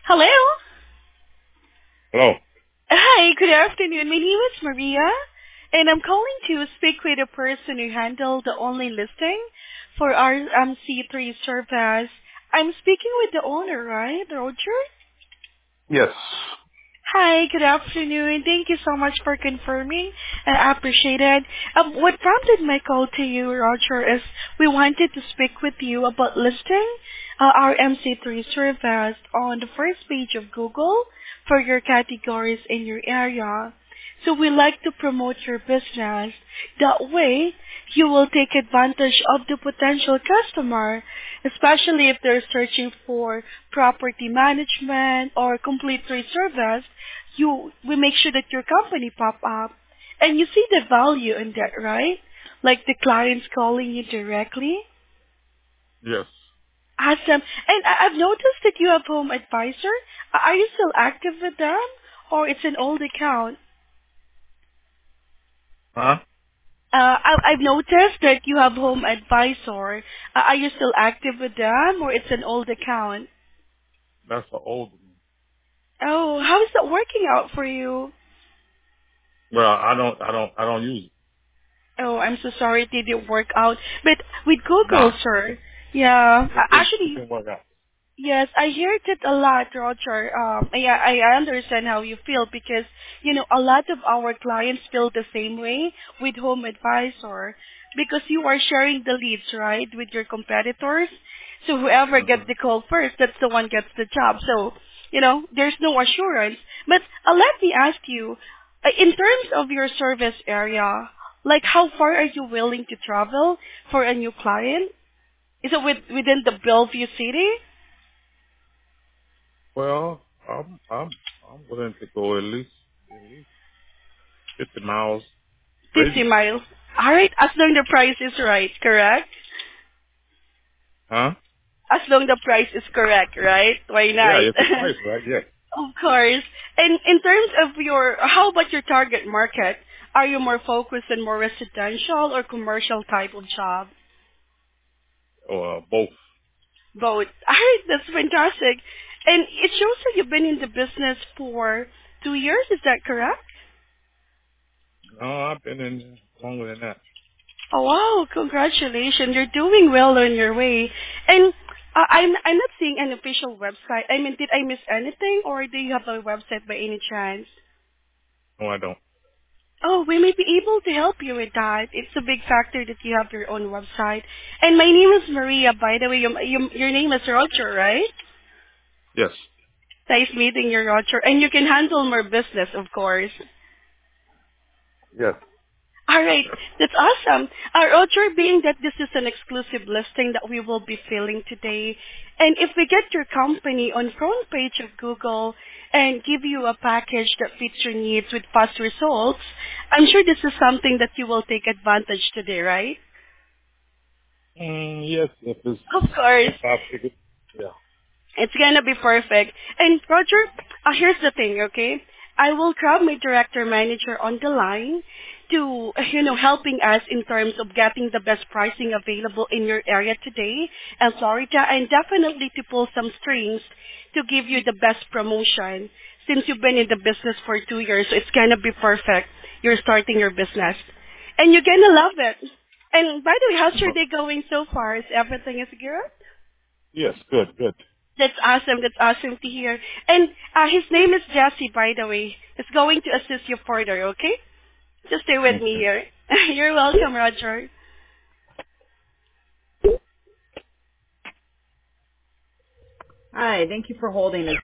Hello. Hello. Hi, good afternoon. My name is Maria, and I'm calling to speak with the person who handled the online listing for our MC3 service. I'm speaking with the owner, right, Roger? Yes. Hi, good afternoon. Thank you so much for confirming. I appreciate it. What prompted my call to you, Roger, is we wanted to speak with you about listing our MC3 service on the first page of Google for your categories in your area. So we like to promote your business. That way, you will take advantage of the potential customer, especially if they're searching for property management or complete trade service. We make sure that your company pop up, and you see the value in that, right? Like the clients calling you directly. Yes. Awesome. And I've noticed that you have Home Advisor. Are you still active with them, or it's an old account? Huh? I've noticed that you have Home Advisor. Are you still active with them, or it's an old account? That's the old one. Oh, how is that working out for you? Well, I don't use it. Oh, I'm so sorry it didn't work out. But with Google, Nah. sir, yeah, It actually, didn't work out. yes, I heard it a lot, Roger. Yeah, I understand how you feel because, a lot of our clients feel the same way with Home Advisor because you are sharing the leads, right, with your competitors. So whoever gets Hmm. the call first, that's the one gets the job. So, there's no assurance. But let me ask you, in terms of your service area, like how far are you willing to travel for a new client? Is it within the Bellevue city? Well, I'm willing to go at least 50 miles 50 radius. miles. Alright, as long the price is right, correct? Huh? As long the price is correct, right? Why Yeah, not? if the price right, yes. Of course. And in terms of how about your target market? Are you more focused on more residential or commercial type of job? Or both. Both. Alright, that's fantastic. And it shows that you've been in the business for 2 years, is that correct? No, I've been in there longer than that. Oh wow, congratulations. You're doing well on your way. And I'm not seeing an official website. I mean, did I miss anything or do you have a website by any chance? No, I don't. Oh, we may be able to help you with that. It's a big factor that you have your own website. And my name is Maria, by the way. Your name is Roger, right? Yes. Nice meeting you, Roger. And you can handle more business, of course. Yes. All right, that's awesome. Roger, being that this is an exclusive listing that we will be filling today, and if we get your company on front page of Google and give you a package that fits your needs with fast results, I'm sure this is something that you will take advantage today, right? Yes, if it's, Of course. if I figured, yeah. It's gonna be perfect. And Roger, here's the thing, okay? I will grab my director manager on the line to, helping us in terms of getting the best pricing available in your area today and Florida, and definitely to pull some strings to give you the best promotion since you've been in the business for 2 years. So it's gonna be perfect. You're starting your business. And you're gonna love it. And by the way, how's your Uh, day going so far? Is everything is good? yes, good, good. That's awesome. That's awesome to hear. And his name is Jesse, by the way. He's going to assist you further, okay? Just stay with me Okay. here. You're welcome, Roger. Hi, thank you for holding.